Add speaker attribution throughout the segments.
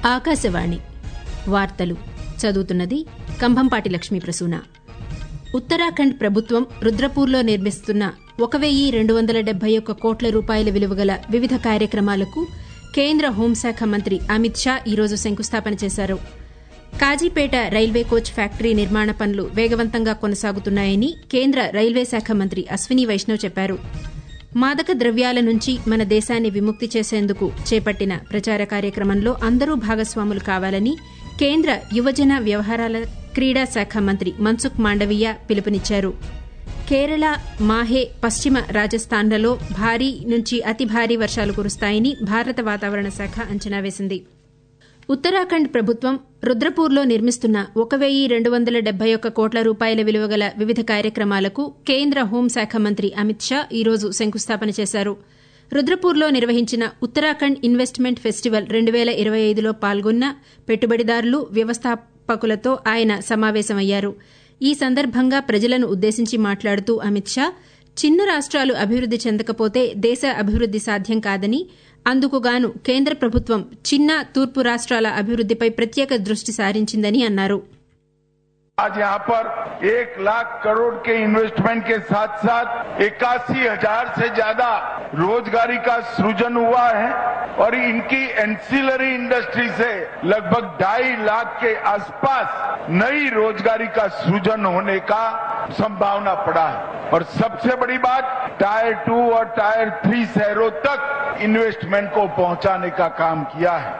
Speaker 1: ఆకాశవాణి వార్తలు చదువుతున్నది కంభంపాటి లక్ష్మీ ప్రసూన. ఉత్తరాఖండ్ ప్రభుత్వం రుద్రపూర్లో నిర్మిస్తున్న 1271 కోట్ల రూపాయల విలువగల వివిధ కార్యక్రమాలకు కేంద్ర హోంశాఖ మంత్రి అమిత్ షా ఈరోజు శంకుస్థాపన చేశారు. కాజీపేట రైల్వే కోచ్ ఫ్యాక్టరీ నిర్మాణ పనులు వేగవంతంగా కొనసాగుతున్నాయని కేంద్ర రైల్వే శాఖ మంత్రి అశ్విని వైష్ణవ్ చెప్పారు. మాదక ద్రవ్యాల నుంచి మన దేశాన్ని విముక్తి చేసేందుకు చేపట్టిన ప్రచార కార్యక్రమంలో అందరూ భాగస్వాములు కావాలని కేంద్ర యువజన వ్యవహారాల క్రీడా శాఖ మంత్రి మన్సుఖ్ మాండవీయ పిలుపునిచ్చారు. కేరళ, మాహే, పశ్చిమ రాజస్థాన్లలో భారీ నుంచి అతి భారీ వర్షాలు కురుస్తాయని భారత వాతావరణ శాఖ అంచనా వేసింది. ఉత్తరాఖండ్ ప్రభుత్వం రుద్రపూర్లో నిర్మిస్తున్న 1271 కోట్ల రూపాయల విలువగల వివిధ కార్యక్రమాలకు కేంద్ర హోంశాఖ మంత్రి అమిత్ షా ఈరోజు శంకుస్థాపన చేశారు. రుద్రపూర్లో నిర్వహించిన ఉత్తరాఖండ్ ఇన్వెస్ట్మెంట్ ఫెస్టివల్ 2025లో పాల్గొన్న పెట్టుబడిదారులు, వ్యవస్థాపకులతో ఆయన సమావేశమయ్యారు. ఈ సందర్భంగా ప్రజలను ఉద్దేశించి మాట్లాడుతూ అమిత్ షా చిన్న రాష్ట్రాలు అభివృద్ది చెందకపోతే దేశ అభివృద్ది సాధ్యం కాదని, అందుకుగాను కేంద్ర ప్రభుత్వం చిన్న తూర్పు రాష్ట్రాల అభివృద్దిపై ప్రత్యేక దృష్టి సారించిందని అన్నారు.
Speaker 2: आज यहाँ पर 1 लाख करोड़ के इन्वेस्टमेंट के साथ साथ 81,000 से ज्यादा रोजगारी का सृजन हुआ है और इनकी एंसिलरी इंडस्ट्री से लगभग 2.5 लाख के आसपास नई रोजगारी का सृजन होने का संभावना पड़ा है. और सबसे बड़ी बात, टायर 2 और टायर 3 शहरों तक इन्वेस्टमेंट को पहुंचाने का काम किया है.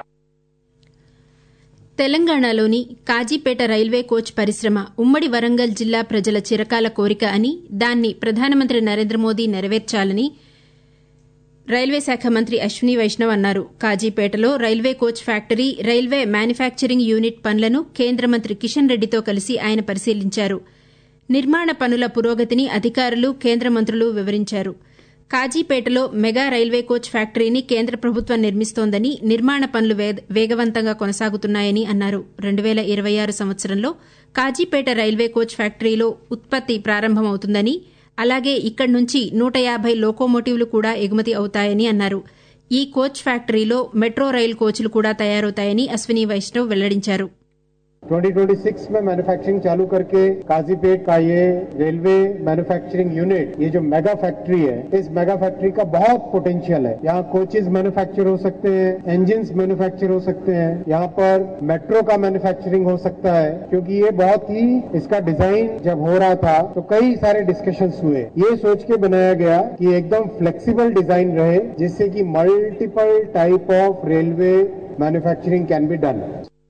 Speaker 1: తెలంగాణలోని కాజీపేట రైల్వే కోచ్ పరిశ్రమ ఉమ్మడి వరంగల్ జిల్లా ప్రజల చిరకాల కోరిక అని, దాన్ని ప్రధానమంత్రి నరేంద్ర మోదీ నెరవేర్చాలని రైల్వే శాఖ మంత్రి అశ్విని వైష్ణవ్ అన్నారు. కాజీపేటలో railway coach factory, railway manufacturing unit పనులను కేంద్ర మంత్రి కిషన్ రెడ్డితో కలిసి ఆయన పరిశీలించారు. నిర్మాణ పనుల పురోగతిని అధికారులు, కేంద్ర మంత్రులు వివరించారు. కాజీపేటలో మెగా రైల్వే కోచ్ ఫ్యాక్టరీని కేంద్ర ప్రభుత్వం నిర్మిస్తోందని, నిర్మాణ పనులు వేగవంతంగా కొనసాగుతున్నాయని అన్నారు. 2026 సంవత్సరంలో కాజీపేట రైల్వే కోచ్ ఫ్యాక్టరీలో ఉత్పత్తి ప్రారంభమవుతుందని, అలాగే ఇక్కడి నుంచి 150 లోకోమోటివ్లు కూడా ఎగుమతి అవుతాయని అన్నారు. ఈ కోచ్ ఫ్యాక్టరీలో మెట్రో రైల్ కోచ్లు కూడా తయారవుతాయని అశ్విని వైష్ణవ్ వెల్లడించారు.
Speaker 3: 2026 में मैन्युफैक्चरिंग चालू करके काजीपेट का ये रेलवे मैन्युफैक्चरिंग यूनिट, ये जो मेगा फैक्ट्री है, इस मेगा फैक्ट्री का बहुत पोटेंशियल है. यहाँ कोचेज मैन्युफैक्चर हो सकते हैं, इंजिन्स मैन्युफैक्चर हो सकते हैं, यहाँ पर मेट्रो का मैन्युफैक्चरिंग हो सकता है, क्योंकि ये बहुत ही, इसका डिजाइन जब हो रहा था तो कई सारे डिस्कशंस हुए. ये सोच के बनाया गया कि एकदम फ्लेक्सिबल डिजाइन रहे, जिससे कि multiple type of railway manufacturing can be done.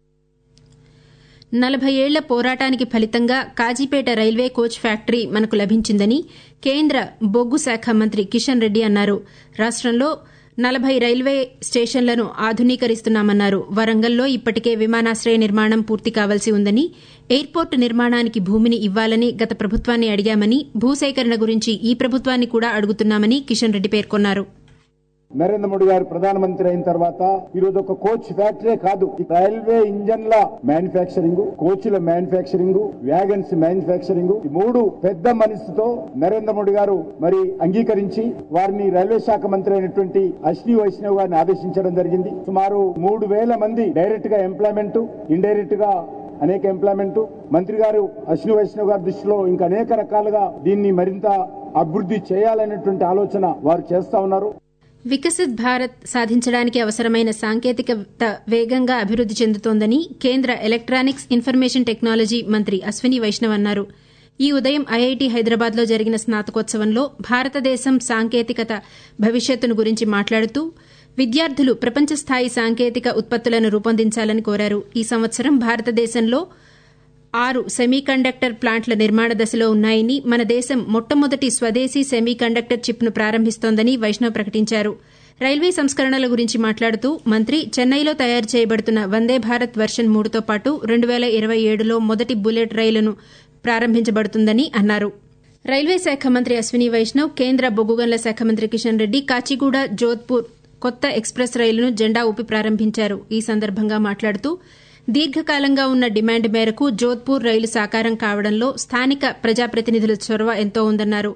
Speaker 1: 40 ఏళ్ల పోరాటానికి ఫలితంగా కాజీపేట రైల్వే కోచ్ ఫ్యాక్టరీ మనకు లభించిందని కేంద్ర బొగ్గు శాఖ మంత్రి కిషన్ రెడ్డి అన్నారు. రాష్టంలో 40 రైల్వే స్టేషన్లను ఆధునీకరిస్తున్నామన్నారు. వరంగల్లో ఇప్పటికే విమానాశ్రయ నిర్మాణం పూర్తి కావాల్సి ఉందని, ఎయిర్పోర్టు నిర్మాణానికి భూమిని ఇవ్వాలని గత ప్రభుత్వాన్ని అడిగామని, భూసేకరణ గురించి ఈ ప్రభుత్వాన్ని కూడా అడుగుతున్నామని కిషన్ రెడ్డి పేర్కొన్నారు.
Speaker 4: నరేంద్ర మోడీ గారు ప్రధానమంత్రి అయిన తర్వాత ఈరోజు ఒక కోచ్ ఫ్యాక్టరీ కాదు, రైల్వే ఇంజన్ల మ్యానుఫ్యాక్చరింగ్, కోచ్ల మ్యానుఫ్యాక్చరింగ్, వ్యాగన్స్ మ్యానుఫ్యాక్చరింగ్, ఈ 3 పెద్ద మనసుతో నరేంద్ర మోడీ గారు మరి అంగీకరించి వారిని రైల్వే శాఖ మంత్రి అయినటువంటి అశ్విని వైష్ణవ్ గారిని ఆదేశించడం జరిగింది. సుమారు 3,000 మంది డైరెక్ట్ గా ఎంప్లాయ్మెంట్, ఇండైరెక్ట్ గా అనేక ఎంప్లాయ్మెంట్. మంత్రి గారు అశ్విని వైష్ణవ్ గారి దృష్టిలో ఇంకా అనేక రకాలుగా దీన్ని మరింత అభివృద్ధి చేయాలనేటువంటి ఆలోచన వారు చేస్తా ఉన్నారు.
Speaker 1: వికసిత్ భారత్ సాధించడానికి అవసరమైన సాంకేతికత వేగంగా అభివృద్ది చెందుతోందని కేంద్ర ఎలక్ట్రానిక్స్, ఇన్ఫర్మేషన్ టెక్నాలజీ మంత్రి అశ్విని వైష్ణవ్ అన్నారు. ఈ ఉదయం ఐఐటి హైదరాబాద్లో జరిగిన స్నాతకోత్సవంలో భారతదేశం సాంకేతికత భవిష్యత్తును గురించి మాట్లాడుతూ విద్యార్థులు ప్రపంచ స్థాయి సాంకేతిక ఉత్పత్తులను రూపొందించాలని కోరారు. ఈ సంవత్సరం భారతదేశంలో 6 సెమీకండక్టర్ ప్లాంట్ల నిర్మాణ దశలో ఉన్నాయని, మన దేశం మొట్టమొదటి స్వదేశీ సెమీకండక్టర్ చిప్ను ప్రారంభిస్తోందని వైష్ణవ్ ప్రకటించారు. రైల్వే సంస్కరణల గురించి మాట్లాడుతూ మంత్రి చెన్నైలో తయారు చేయబడుతున్న వందే భారత్ వెర్షన్ 3తో పాటు 2027లో మొదటి బుల్లెట్ రైలును ప్రారంభించబడుతుందని అన్నారు. రైల్వే శాఖ మంత్రి అశ్విని వైష్ణవ్, కేంద్ర బొగ్గు గనుల శాఖ మంత్రి కిషన్ రెడ్డి కాచిగూడ, జోధ్పూర్ కొత్త ఎక్స్ప్రెస్ రైలును జెండా ఊపి ప్రారంభించారు. ఈ సందర్భంగా మాట్లాడుతూ దీర్ఘకాలంగా ఉన్న డిమాండ్ మేరకు జోధ్పూర్ రైలు సాకారం కావడంలో స్థానిక ప్రజాప్రతినిధుల చొరవ ఎంతో ఉందన్నారు.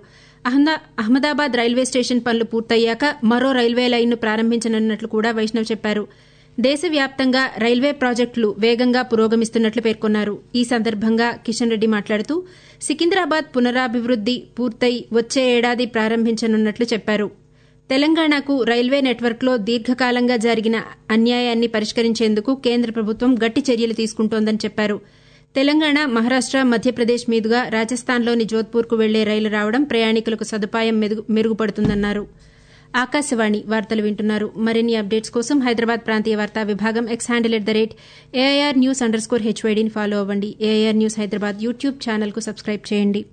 Speaker 1: అహ్మదాబాద్ రైల్వే స్టేషన్ పనులు పూర్తయ్యాక మరో రైల్వే లైన్ను ప్రారంభించనున్నట్లు కూడా వైష్ణవ్ చెప్పారు. దేశవ్యాప్తంగా రైల్వే ప్రాజెక్టులు వేగంగా పురోగమిస్తున్నట్లు పేర్కొన్నారు. ఈ సందర్భంగా కిషన్ రెడ్డి మాట్లాడుతూ సికింద్రాబాద్ పునరాభివృద్ది పూర్తయి వచ్చే ఏడాది ప్రారంభించనున్నట్లు చెప్పారు. తెలంగాణకు రైల్వే నెట్వర్క్లో దీర్ఘకాలంగా జరిగిన అన్యాయాన్ని పరిష్కరించేందుకు కేంద్ర ప్రభుత్వం గట్టి చర్యలు తీసుకుంటోందని చెప్పారు. తెలంగాణ, మహారాష్ట, మధ్యప్రదేశ్ మీదుగా రాజస్థాన్లోని జోధ్పూర్కు వెళ్లే రైలు రావడం ప్రయాణికులకు సదుపాయం మెరుగుపడుతుందన్నారు. ఆకాశవాణి వార్తలు వింటున్నారు. మరిన్ని అప్డేట్స్ కోసం హైదరాబాద్ ప్రాంతీయ వార్తా విభాగం ఎక్స్ హ్యాండిల్ @AIR News_HYDని ఫాలో అవ్వండి. AIR న్యూస్ హైదరాబాద్ యూట్యూబ్ ఛానల్కు సబ్స్క్రైబ్ చేయండి.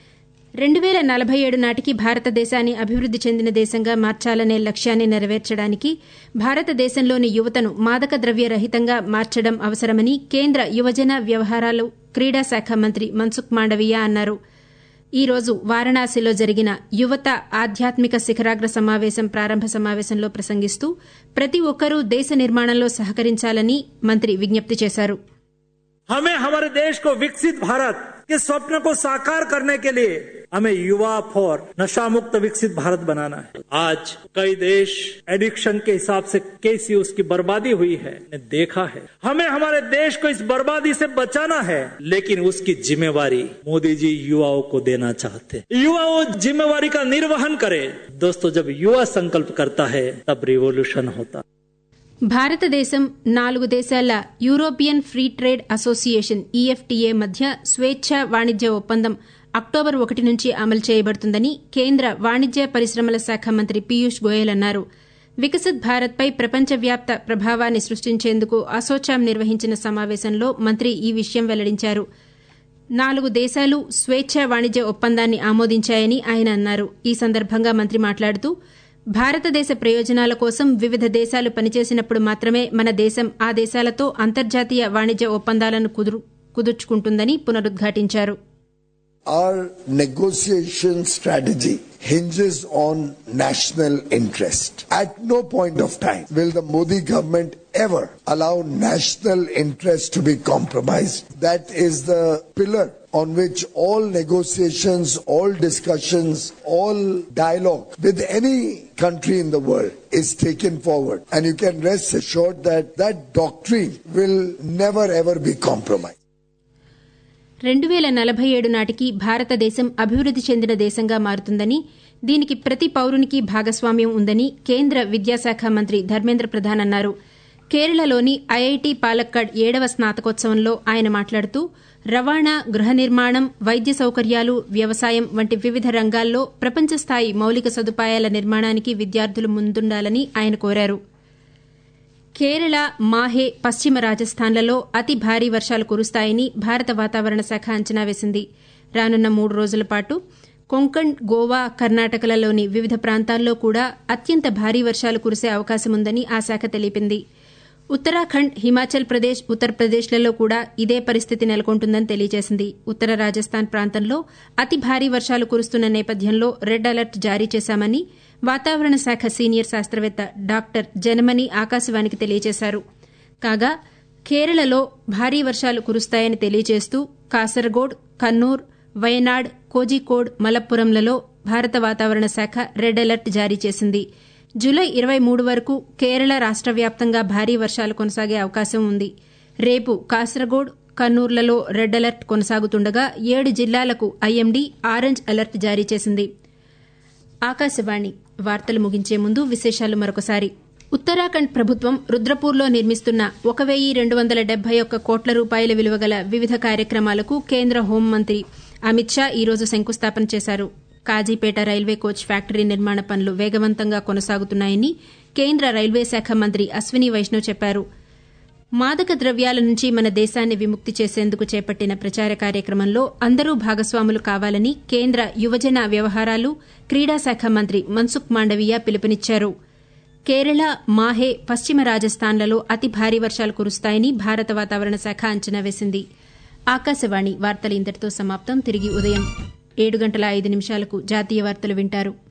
Speaker 1: 2047 నాటికి భారతదేశాన్ని అభివృద్ది చెందిన దేశంగా మార్చాలనే లక్ష్యాన్ని నెరవేర్చడానికి భారతదేశంలోని యువతను మాదక ద్రవ్య రహితంగా మార్చడం అవసరమని కేంద్ర యువజన వ్యవహారాలు, క్రీడా శాఖ మంత్రి మన్సుఖ్ మాండవీయ అన్నారు. ఈ రోజు వారణాసిలో జరిగిన యువత ఆధ్యాత్మిక శిఖరాగ్ర సమావేశం ప్రారంభ సమావేశంలో ప్రసంగిస్తూ ప్రతి ఒక్కరూ దేశ నిర్మాణంలో సహకరించాలని మంత్రి విజ్ఞప్తి చేశారు.
Speaker 5: हमें हमारे देश को विकसित भारत के स्वप्न को साकार करने के लिए हमें युवा फॉर नशा मुक्त विकसित भारत बनाना है. आज कई देश एडिक्शन के हिसाब से कैसी उसकी बर्बादी हुई है देखा है. हमें हमारे देश को इस बर्बादी से बचाना है, लेकिन उसकी जिम्मेवारी मोदी जी युवाओं को देना चाहते हैं. युवाओं जिम्मेवारी का निर्वहन करे. दोस्तों, जब युवा संकल्प करता है तब रिवोल्यूशन होता.
Speaker 1: భారతదేశం 4 దేశాల European free trade association EFTA మధ్య స్వేచ్ఛా వాణిజ్య ఒప్పందం అక్టోబర్ 1 నుంచి అమలు చేయబడుతుందని కేంద్ర వాణిజ్య పరిశ్రమల శాఖ మంత్రి పీయూష్ గోయల్ అన్నారు. వికసిత్ భారత్పై ప్రపంచవ్యాప్త ప్రభావాన్ని సృష్టించేందుకు అసోచామ్ నిర్వహించిన సమావేశంలో మంత్రి ఈ విషయం వెల్లడించారు. 4 దేశాలు స్వేచ్ఛా వాణిజ్య ఒప్పందాన్ని ఆమోదించాయని ఆయన అన్నారు. ఈ సందర్భంగా మంత్రి మాట్లాడుతూ భారతదేశ ప్రయోజనాల కోసం వివిధ దేశాలు పనిచేసినప్పుడు మాత్రమే మన దేశం ఆ దేశాలతో అంతర్జాతీయ వాణిజ్య ఒప్పందాలను కుదుర్చుకుంటుందని పునరుద్ఘాటించారు.
Speaker 6: Our negotiation strategy hinges on national interest. At no point of time will the Modi government ever allow national interest to be compromised. That is the pillar on which all negotiations, all discussions, all dialogue with any country in the world is taken forward. And you can rest assured that that doctrine will never ever be compromised.
Speaker 1: 2047 నాటికి భారతదేశం అభివృద్ది చెందిన దేశంగా మారుతుందని, దీనికి ప్రతి పౌరునికి భాగస్వామ్యం ఉందని కేంద్ర విద్యాశాఖ మంత్రి ధర్మేంద్ర ప్రధాన్ అన్నారు. కేరళలోని IIT పాలక్కడ్ 7వ స్నాతకోత్సవంలో ఆయన మాట్లాడుతూ రవాణా, గృహ నిర్మాణం, వైద్య సౌకర్యాలు, వ్యవసాయం వంటి వివిధ రంగాల్లో ప్రపంచ స్థాయి మౌలిక సదుపాయాల నిర్మాణానికి విద్యార్థులు ముందుండాలని ఆయన కోరారు. కేరళ, మాహే, పశ్చిమ రాజస్థాన్లలో అతి భారీ వర్షాలు కురుస్తాయని భారత వాతావరణ శాఖ అంచనా వేసింది. రానున్న 3 రోజుల పాటు కొంకణ్, గోవా, కర్ణాటకలలోని వివిధ ప్రాంతాల్లో కూడా అత్యంత భారీ వర్షాలు కురిసే అవకాశముందని ఆ శాఖ తెలిపింది. ఉత్తరాఖండ్, హిమాచల్ ప్రదేశ్, ఉత్తరప్రదేశ్లలో కూడా ఇదే పరిస్థితి నెలకొంటుందని తెలియజేసింది. ఉత్తర రాజస్థాన్ ప్రాంతంలో అతి భారీ వర్షాలు కురుస్తున్న నేపథ్యంలో రెడ్ అలర్ట్ జారీ చేశామని వాతావరణ శాఖ సీనియర్ శాస్త్రవేత్త డాక్టర్ జనమణి ఆకాశవాణికి తెలియజేశారు. కాగా కేరళలో భారీ వర్షాలు కురుస్తాయని తెలియజేస్తూ కాసర్గోడ్, కన్నూర్, వయనాడ్, కోజికోడ్, మలప్పురంలలో భారత వాతావరణ శాఖ రెడ్ అలర్ట్ జారీ చేసింది. జూలై 23 వరకు కేరళ రాష్ట వ్యాప్తంగా భారీ వర్షాలు కొనసాగే అవకాశం ఉంది. రేపు కాసర్గోడ్, కన్నూర్లలో రెడ్ అలర్ట్ కొనసాగుతుండగా 7 జిల్లాలకు IMD ఆరెంజ్ అలర్ట్ జారీ చేసింది. ఆకాశవాణి వార్తలు ముగించే ముందు విశేషాలు మరొకసారి. ఉత్తరాఖండ్ ప్రభుత్వం రుద్రపూర్లో నిర్మిస్తున్న 1271 కోట్ల రూపాయల విలువగల వివిధ కార్యక్రమాలకు కేంద్ర హోంమంత్రి అమిత్ షా ఈ రోజు శంకుస్థాపన చేశారు. కాజీపేట రైల్వే కోచ్ ఫ్యాక్టరీ నిర్మాణ పనులు వేగవంతంగా కొనసాగుతున్నాయని కేంద్ర రైల్వే శాఖ మంత్రి అశ్విని వైష్ణవ్ చెప్పారు. మాదక ద్రవ్యాల నుంచి మన దేశాన్ని విముక్తి చేసేందుకు చేపట్టిన ప్రచార కార్యక్రమంలో అందరూ భాగస్వాములు కావాలని కేంద్ర యువజన వ్యవహారాలు, క్రీడా శాఖ మంత్రి మన్సుఖ్ మాండవీయ పిలుపునిచ్చారు. కేరళ, మాహే, పశ్చిమ రాజస్థాన్లలో అతి భారీ వర్షాలు కురుస్తాయని భారత వాతావరణ శాఖ అంచనా వేసింది. ఆకాశవాణి వార్తలు ఇంతటితో సమాప్తం. తిరిగి ఉదయం 7:05 జాతీయ వార్తలు వింటారు.